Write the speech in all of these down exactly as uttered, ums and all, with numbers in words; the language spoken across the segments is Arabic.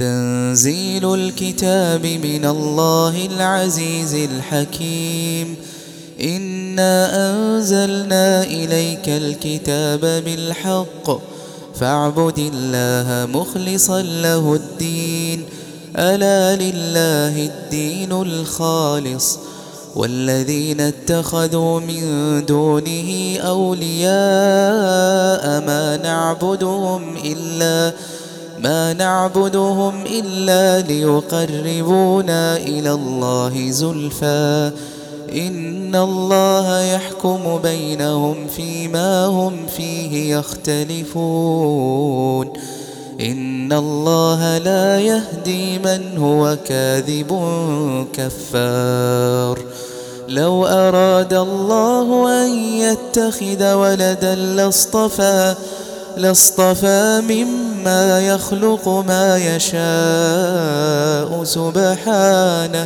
تنزيل الكتاب من الله العزيز الحكيم. إنا أنزلنا إليك الكتاب بالحق فاعبد الله مخلصا له الدين، ألا لله الدين الخالص. والذين اتخذوا من دونه أولياء ما نعبدهم إلا ما نعبدهم إلا ليقربونا إلى الله زلفى إن الله يحكم بينهم فيما هم فيه يختلفون. إن الله لا يهدي من هو كاذب كفار. لو أراد الله أن يتخذ ولدا لاصطفى لاصطفى مما يخلق ما يشاء سبحانه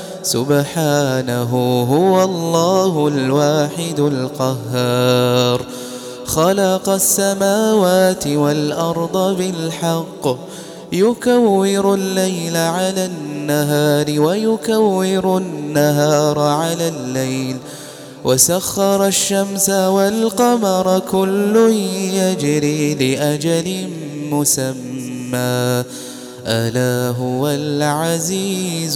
سبحانه هو الله الواحد القهار. خلق السماوات والأرض بالحق يكور الليل على النهار ويكور النهار على الليل، وسخر الشمس والقمر كل يجري لأجل مسمى ألا هو العزيز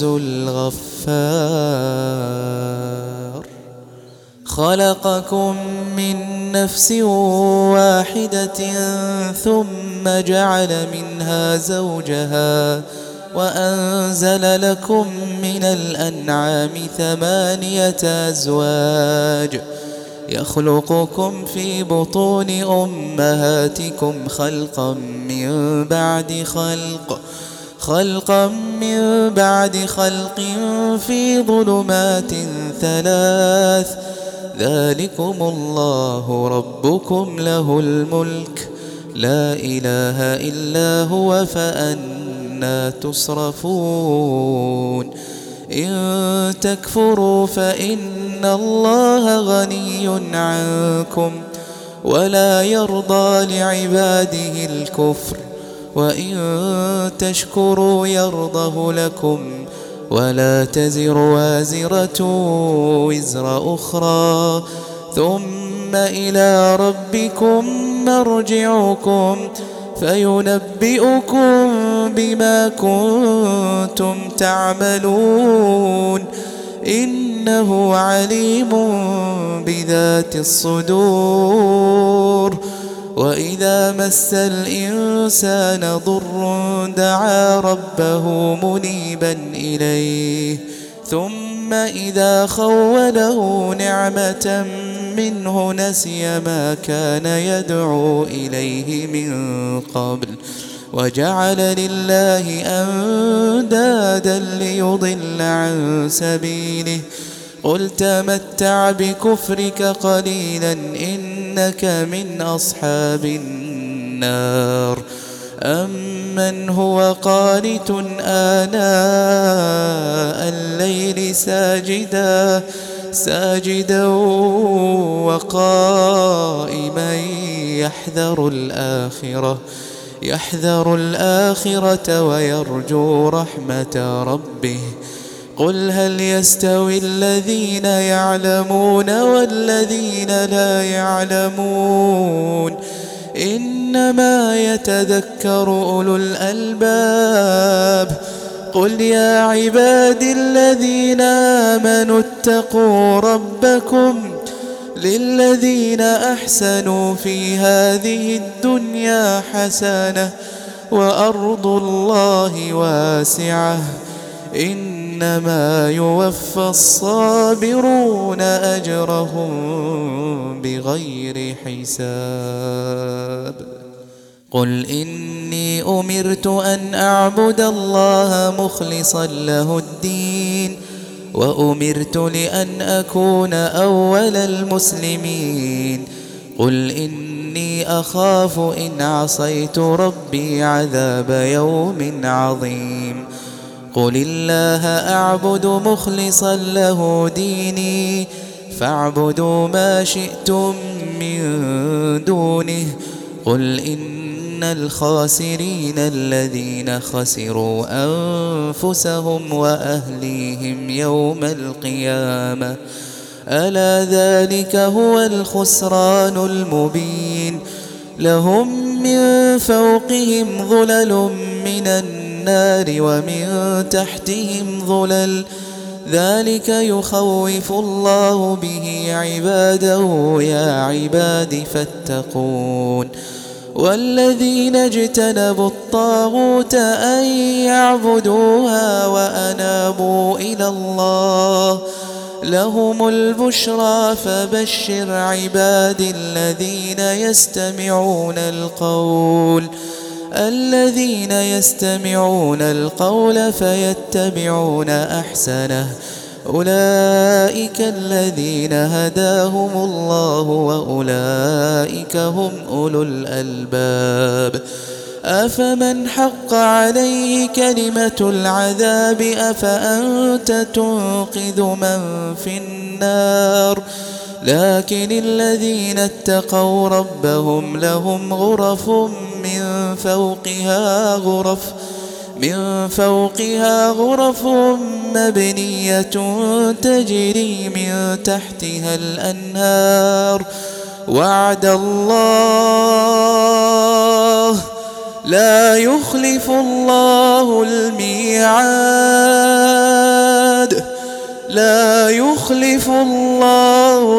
الغفار. خلقكم من نفس واحدة ثم جعل منها زوجها وأنزل لكم من الأنعام ثمانية أزواج يخلقكم في بطون أمهاتكم خلقا من بعد خلق خلقا من بعد خلق في ظلمات ثلاث ذلكم الله ربكم له الملك لا إله إلا هو فأنى تصرفون. إن تكفروا فإن الله غني عنكم ولا يرضى لعباده الكفر، وإن تشكروا يرضه لكم ولا تزر وازرة وزر أخرى ثم إلى ربكم مرجعكم فينبئكم بما كنتم تعملون إنه عليم بذات الصدور. وإذا مس الإنسان ضر دعا ربه منيبا إليه ثم إذا خوله نعمة منه نسي ما كان يدعو إليه من قبل وجعل لله أندادا ليضل عن سبيله. قل تمتع بكفرك قليلا إنك من أصحاب النار. أمن هو قانت آناء الليل ساجدا ساجدا وقائما يحذر الآخرة يحذر الآخرة ويرجو رحمة ربه. قل هل يستوي الذين يعلمون والذين لا يعلمون إنما يتذكر أولو الألباب. قل يا عبادي الذين آمنوا اتقوا ربكم للذين أحسنوا في هذه الدنيا حسنة وأرض الله واسعة إنما يوفى الصابرون أجرهم بغير حساب. قل إني أمرت أن أعبد الله مخلصا له الدين وأمرت لأن أكون أول المسلمين. قل إني أخاف إن عصيت ربي عذاب يوم عظيم. قل الله أعبد مخلصا له ديني فاعبدوا ما شئتم من دونه. قل إن إن الخاسرين الذين خسروا أنفسهم وأهليهم يوم القيامة ألا ذلك هو الخسران المبين لهم من فوقهم ظلل من النار ومن تحتهم ظلل ذلك يخوف الله به عباده يا عباد فاتقون والذين اجتنبوا الطاغوت أن يعبدوها وأنابوا إلى الله لهم البشرى فبشر عباد الذين يستمعون القول الذين يستمعون القول فيتبعون أحسنه أولئك الذين هداهم الله وأولئك هم أولو الألباب أفمن حق عليه كلمة العذاب أفأنت تنقذ من في النار لكن الذين اتقوا ربهم لهم غرف من فوقها غرف من فوقها غرف مبنية تجري من تحتها الأنهار وعد الله لا يخلف الله الميعاد لا يخلف الله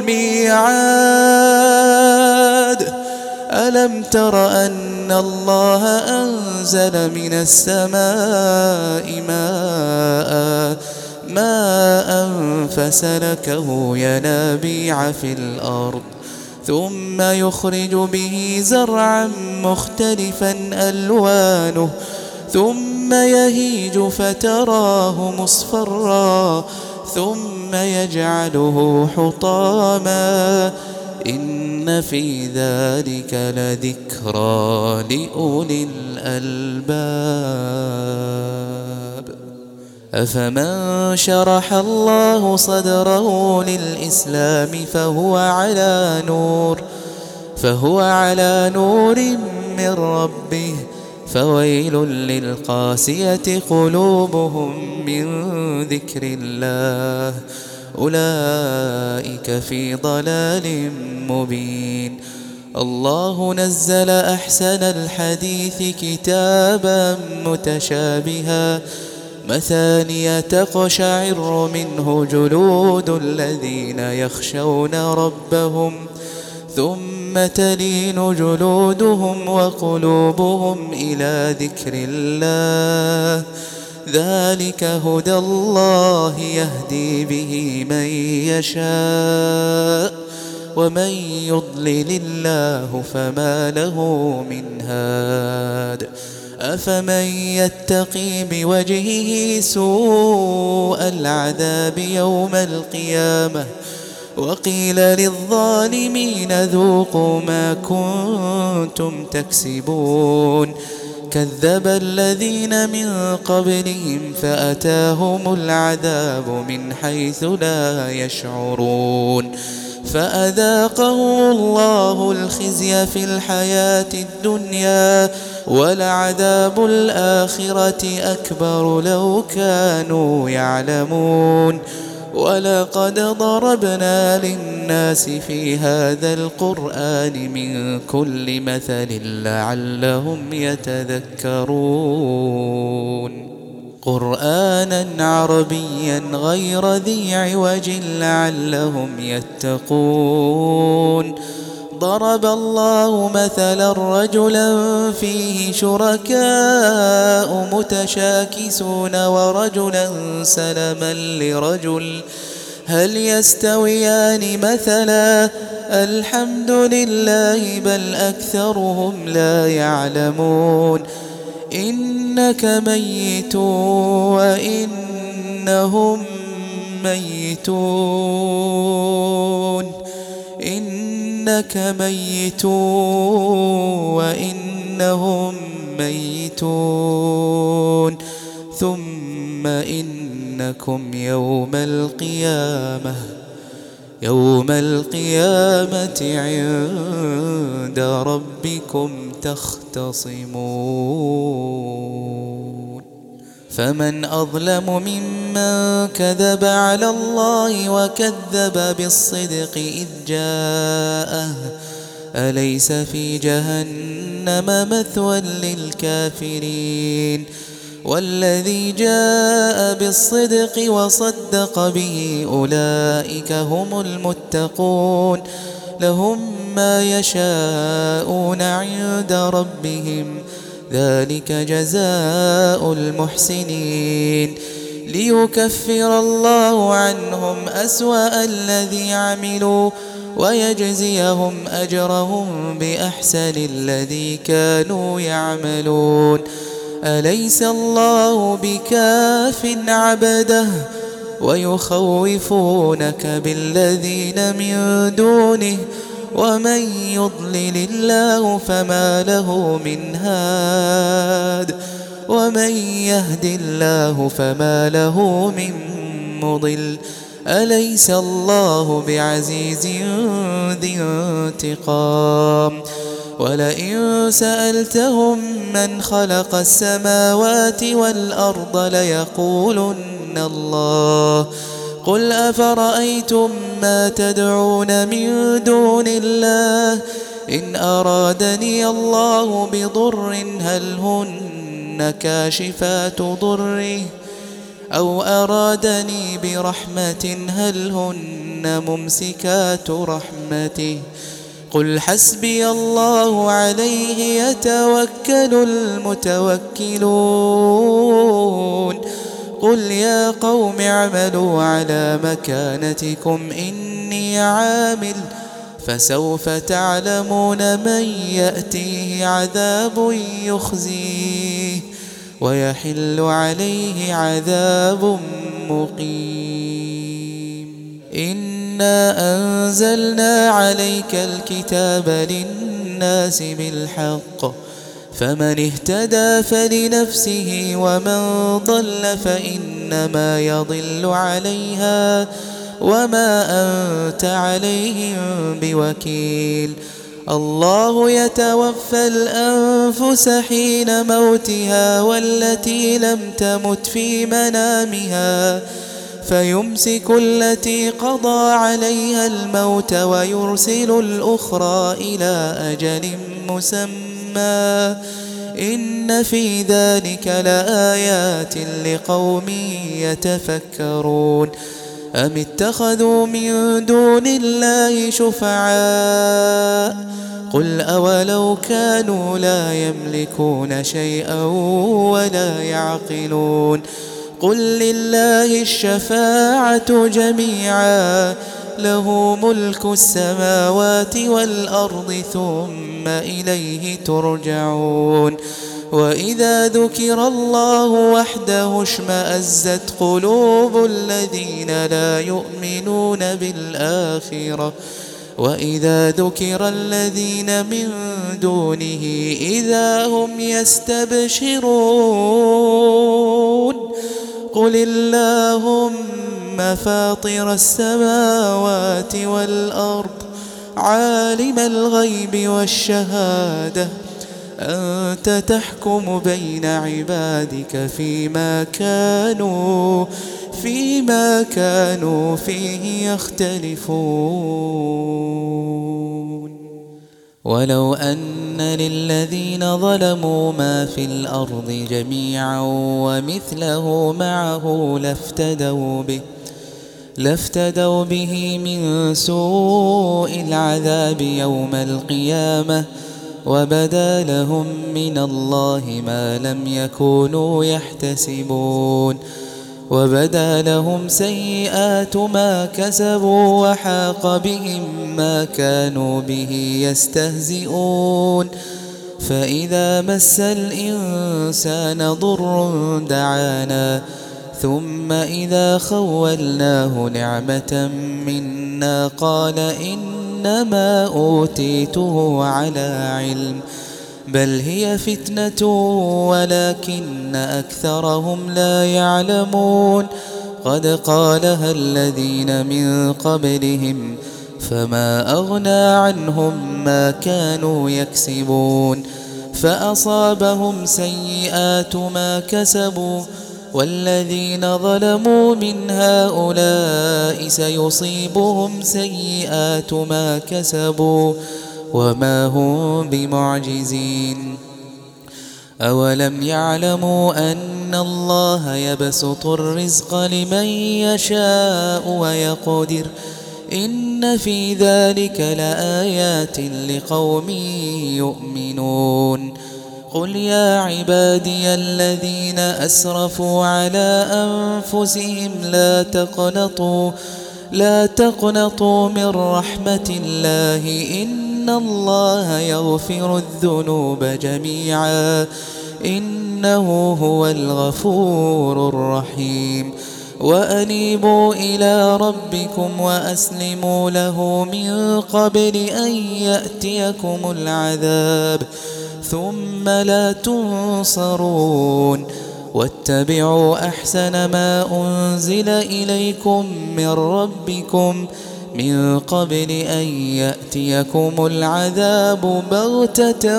الميعاد ألم تر أن الله أنزل من السماء ماء ماء فسلكه ينابيع في الأرض ثم يخرج به زرعا مختلفا ألوانه ثم يهيج فتراه مصفرا ثم يجعله حطاما إن في ذلك لذكرى لأولي الألباب أفمن شرح الله صدره للإسلام فهو على نور فهو على نور من ربه فويل للقاسية قلوبهم من ذكر الله أولئك في ضلال مبين الله نزل أحسن الحديث كتابا متشابها مثانية تقشعر منه جلود الذين يخشون ربهم ثم تلين جلودهم وقلوبهم إلى ذكر الله ذلك هدى الله يهدي به من يشاء ومن يضلل الله فما له من هاد أفمن يتقي بوجهه سوء العذاب يوم القيامة وقيل للظالمين ذوقوا ما كنتم تكسبون كذب الذين من قبلهم فأتاهم العذاب من حيث لا يشعرون فأذاقهم الله الخزي في الحياة الدنيا ولعذاب الآخرة أكبر لو كانوا يعلمون ولقد ضربنا للناس في هذا القرآن من كل مثل لعلهم يتذكرون قرآنا عربيا غير ذي عوج لعلهم يتقون ضرب الله مثلا رجلا فيه شركاء متشاكسون ورجلا سلما لرجل هل يستويان مثلا الحمد لله بل أكثرهم لا يعلمون إنك ميت وإنهم ميتون إنك ميت وإنهم ميتون ثم إنكم يوم القيامة يوم القيامة عند ربكم تختصمون فمن أظلم ممن كذب على الله وكذب بالصدق إذ جاءه أليس في جهنم مثوى للكافرين والذي جاء بالصدق وصدق به أولئك هم المتقون لهم ما يشاءون عند ربهم ذلك جزاء المحسنين ليكفر الله عنهم أسوأ الذي عملوا ويجزيهم أجرهم بأحسن الذي كانوا يعملون أليس الله بكاف عبده ويخوفونك بالذين من دونه ومن يضلل الله فما له من هاد ومن يهد الله فما له من مضل أليس الله بعزيز ذي انتقام ولئن سألتهم من خلق السماوات والأرض ليقولن الله قل أفرأيتم ما تدعون من دون الله إن أرادني الله بضر هل هن كاشفات ضره أو أرادني برحمة هل هن ممسكات رحمته قل حسبي الله عليه يتوكل المتوكلون قل يا قوم اعملوا على مكانتكم إني عامل فسوف تعلمون من يأتيه عذاب يخزيه ويحل عليه عذاب مقيم إنا أنزلنا عليك الكتاب للناس بالحق فمن اهتدى فلنفسه ومن ضل فإنما يضل عليها وما أنت عليهم بوكيل الله يتوفى الأنفس حين موتها والتي لم تمت في منامها فيمسك التي قضى عليها الموت ويرسل الأخرى إلى أجل مسمى إن في ذلك لآيات لقوم يتفكرون أم اتخذوا من دون الله شفعاء قل أولو كانوا لا يملكون شيئا ولا يعقلون قل لله الشفاعة جميعا له ملك السماوات والأرض ثم إليه ترجعون وإذا ذكر الله وحده اشمأزت قلوب الذين لا يؤمنون بالآخرة وإذا ذكر الذين من دونه إذا هم يستبشرون قل اللهم فاطر السماوات والأرض عالم الغيب والشهادة أنت تحكم بين عبادك فيما كانوا فيما كانوا فيه يختلفون ولو أن للذين ظلموا ما في الأرض جميعا ومثله معه لافتدوا به لافتدوا به من سوء العذاب يوم القيامة وبدا لهم من الله ما لم يكونوا يحتسبون وبدا لهم سيئات ما كسبوا وحاق بهم ما كانوا به يستهزئون فإذا مس الإنسان ضر دعانا ثم إذا خولناه نعمة منا قال إنما أوتيته على علم بل هي فتنة ولكن أكثرهم لا يعلمون قد قالها الذين من قبلهم فما أغنى عنهم ما كانوا يكسبون فأصابهم سيئات ما كسبوا والذين ظلموا من هؤلاء سيصيبهم سيئات ما كسبوا وما هم بمعجزين. أولم يعلموا أن الله يبسط الرزق لمن يشاء ويقدر إن في ذلك لآيات لقوم يؤمنون. قل يا عبادي الذين أسرفوا على أنفسهم لا تقنطوا لا تقنطوا من رحمة الله إن الله يغفر الذنوب جميعا إنه هو الغفور الرحيم. وأنيبوا إلى ربكم وأسلموا له من قبل أن يأتيكم العذاب ثم لا تنصرون. واتبعوا أحسن ما أنزل إليكم من ربكم من قبل أن يأتيكم العذاب بغتة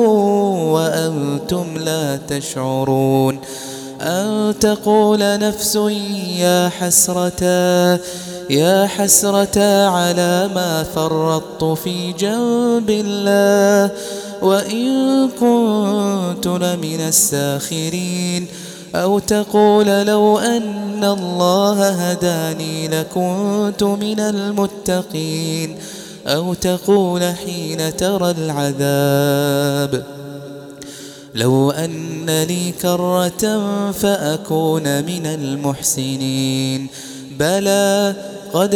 وأنتم لا تشعرون. أن تقول نفس يا حسرتا يا حسرتا على ما فرطت في جنب الله وإن كنت لمن الساخرين. أو تقول لو أن الله هداني لكنت من المتقين. أو تقول حين ترى العذاب لو أن لي كرة فأكون من المحسنين. بلى قد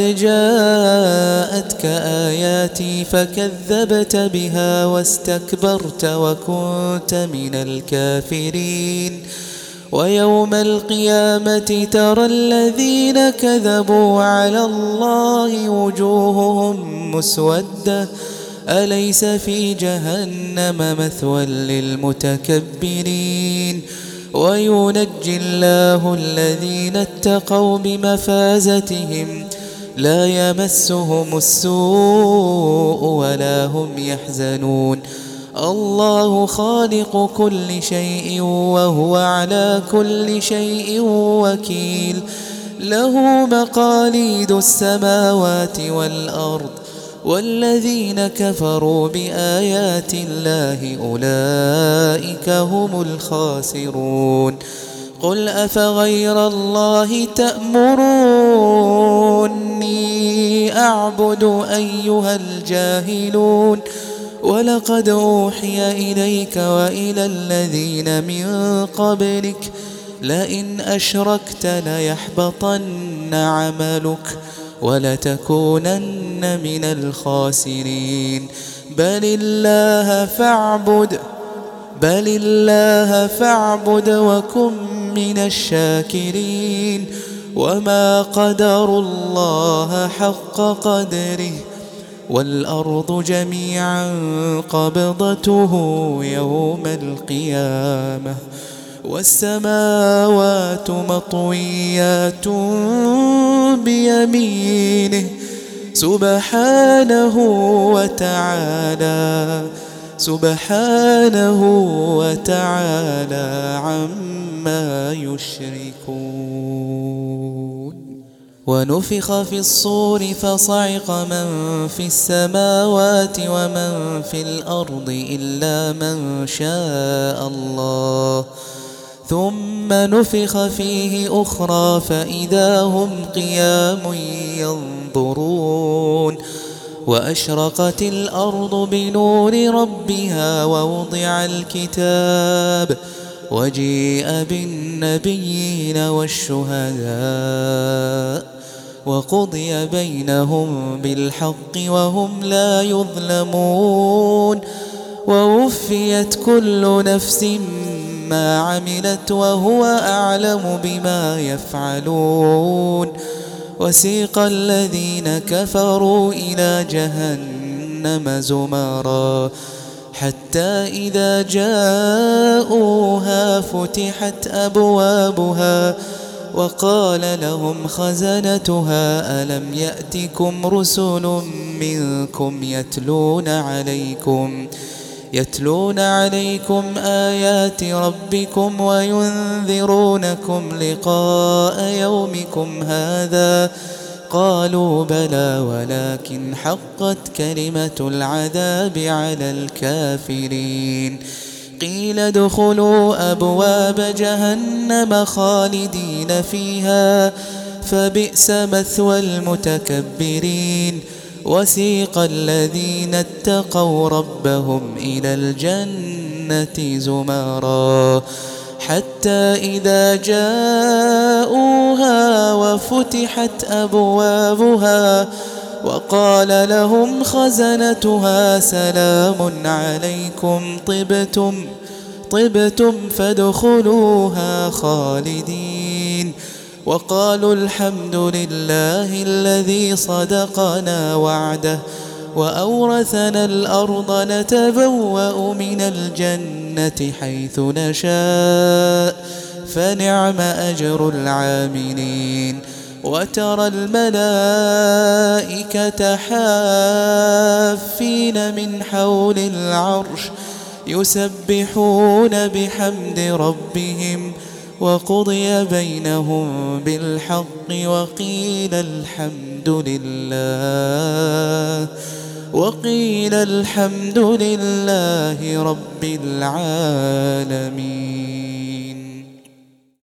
جاءتك آياتي فكذبت بها واستكبرت وكنت من الكافرين. ويوم القيامة ترى الذين كذبوا على الله وجوههم مسودة أليس في جهنم مثوى للمتكبرين. وينجي الله الذين اتقوا بمفازتهم لا يمسهم السوء ولا هم يحزنون. الله خالق كل شيء وهو على كل شيء وكيل. له مقاليد السماوات والأرض والذين كفروا بآيات الله أولئك هم الخاسرون. قل أفغير الله تأمروني أعبد أيها الجاهلون. ولقد أوحي إليك وإلى الذين من قبلك لئن أشركت ليحبطن عملك ولتكونن من الخاسرين. بل الله فاعبد بل الله فاعبد وكن من الشاكرين. وما قدروا الله حق قدره والأرض جميعا قبضته يوم القيامة والسماوات مطويات بيمينه سبحانه وتعالى سبحانه وتعالى عما يشركون. ونفخ في الصور فصعق من في السماوات ومن في الأرض إلا من شاء الله ثم نفخ فيه أخرى فإذا هم قيام ينظرون. وأشرقت الأرض بنور ربها ووضع الكتاب وجيء بالنبيين والشهداء وقضي بينهم بالحق وهم لا يظلمون. ووفيت كل نفس ما عملت وهو أعلم بما يفعلون. وسيق الذين كفروا إلى جهنم زمرا حتى إذا جاءوها فتحت أبوابها وقال لهم خزنتها ألم يأتكم رسل منكم يتلون عليكم يتلون عليكم آيات ربكم وينذرونكم لقاء يومكم هذا قالوا بلى ولكن حقت كلمة العذاب على الكافرين قيل ادخلوا أبواب جهنم خالدين فيها فبئس مثوى المتكبرين وسيق الذين اتقوا ربهم إلى الجنة زمرا حتى إذا جاءوها وفتحت أبوابها وقال لهم خزنتها سلام عليكم طبتم طبتم فادخلوها خالدين وقالوا الحمد لله الذي صدقنا وعده وأورثنا الأرض نتبوأ من الجنة حيث نشاء فنعم أجر العاملين وترى الملائكة حافين من حول العرش يسبحون بحمد ربهم وقضي بينهم بالحق وقيل الحمد لله وقيل الحمد لله رب العالمين.